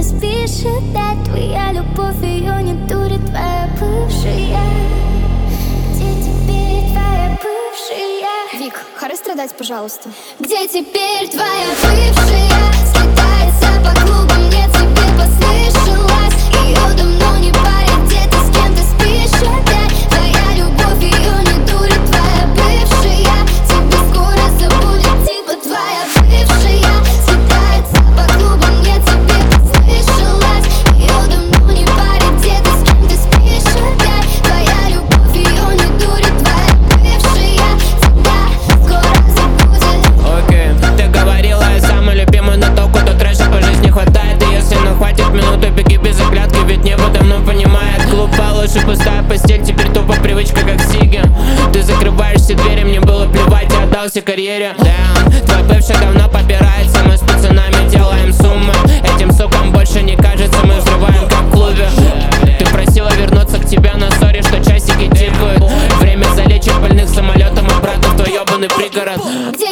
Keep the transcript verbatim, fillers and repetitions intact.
спишь, да, твоя любовь, ее не дурит твоя бывшая. Где теперь твоя бывшая? Вик, харе страдать, пожалуйста. Где теперь твоя бывшая? Скитается по клубам, мне тебе послышалось. Ее давно не парит, где ты с кем ты спишь опять. Твоя любовь, ее не дурит твоя бывшая. Тебе скоро забудет, типа твоя бывшая. Скитается по клубам, мне тебе послышалось. Ее давно не парит, где ты с кем ты спишь опять. Твоя любовь, ее не дурит твоя бывшая. Тебя скоро забудет. Окей, okay. Ты говорила, я самый любимый, но толку до трэша по жизни хватает. И если ну хватит минуты, беги без оглядки, ведь небо давно понимает. Клуб получше, пустая постель, теперь тупо привычка как Сиги. Ты закрываешь все двери, мне было плевать, я отдался карьере. Damn, твой бывший давно попирается, мы с пацанами делаем суммы. Этим сукам больше не кажется, мы взрываем как в клубе. Ты просила вернуться к тебе, на сори, что часики тикают. Время залечит больных самолетом обратно в твой ебаный пригород. Где